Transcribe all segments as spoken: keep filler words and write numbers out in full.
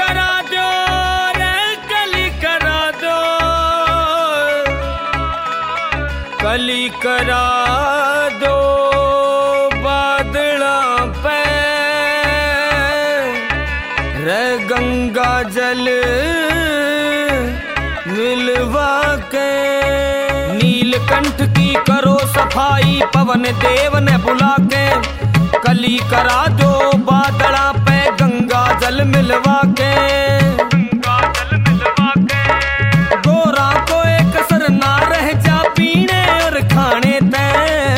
करा दो रे कली करा दो, कली करा दो बादला पे रे गंगा जल मिलवा के। नीलकंठ की करो सफाई पवन देव ने बुला के, कली करा दो बादला पे गंगा जल मिलवा के। गंगा जल मिलवा के गोरा को एक असर ना रह जा पीने और खाने ते,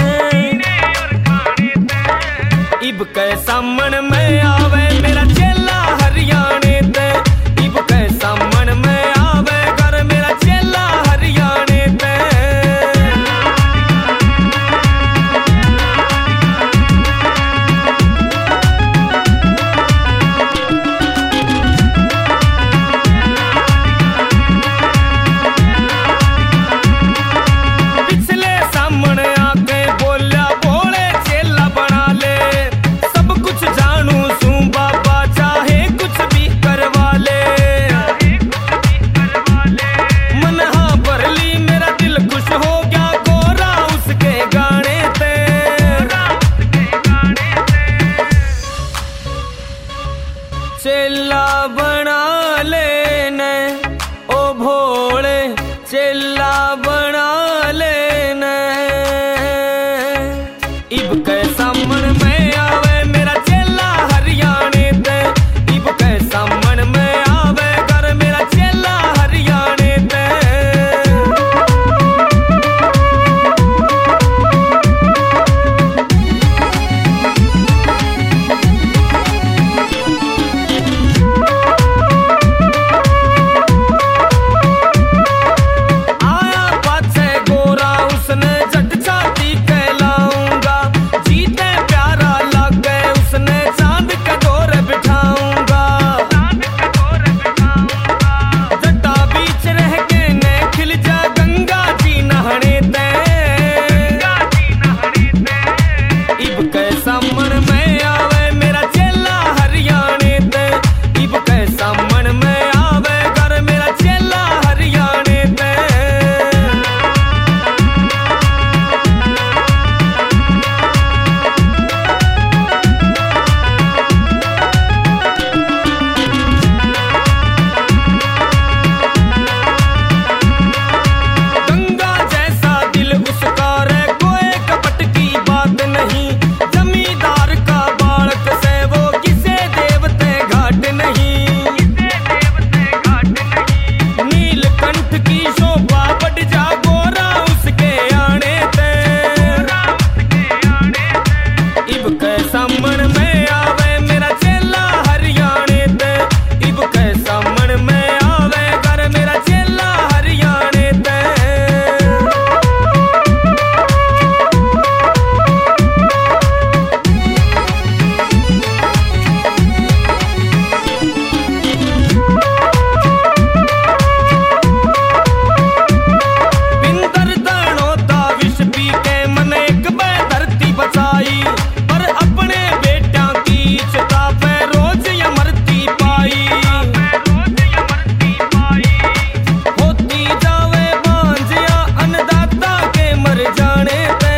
इब के सामन में आवे मेरा चेला हरियाणे ते, इब के सामन में आवे घर मेरा चेला हरियाणे ते। पिछले सामने आके बोला बोले चेला बना ले, सब कुछ जानू सू बाबा चाहे कुछ भी करवा ले। मन हाँ भर ली मेरा दिल खुश हो गया गोरा उसके गाने ते। चेला बना लेने ओ भोले, चेला बना लेने, इब के सामन में आवे मेरा चेला हरियाणे ते, इब के सामन में आवे घर मेरा चेला हरियाणे ते। आया पाछे गोरा उसने झट छाती कहलाऊंगा, जीते प्यारा लागे उसने चांद के गोर बिठाऊंगा। जटा बीच रह के ने खिल जा गंगा जी नहाने ते, इब के सामन में आवे मेरा चेला हरियाणे ते, इब के सामन में आवे घर मेरा चेला हरियाणे ते। गंगा जैसा दिल उसका रे कोई कपट की बात नहीं, जमींदार का बालक से वो किसे देवते घाट नहीं। नीलकंठ की शोभा बढ़ जा गोरा उसके आने ते, इब के सामन में आवे मेरा चेला हरियाणे ते, इब के सामन में आवे घर मेरा चेला हरियाणे ते। बिंदर दानोता विष पी के मन एक बै धरती बचाई, पर अपने बेटा की चिता पे रोज यमरती पाई। होती जावे बांझिया अन्नदाता के मर जाने ते,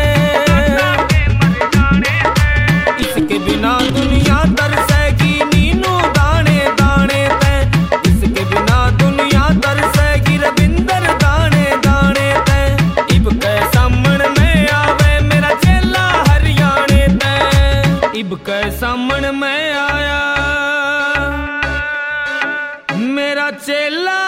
इसके बिना दुनिया तरसेगी नीनू दाने दाने ते, इसके बिना दुनिया तरसेगी रविंदर दाने दाने ते। इब के सामन में आवे मेरा चेला हरियाणे ते, इब के सामन में आया मेरा चेला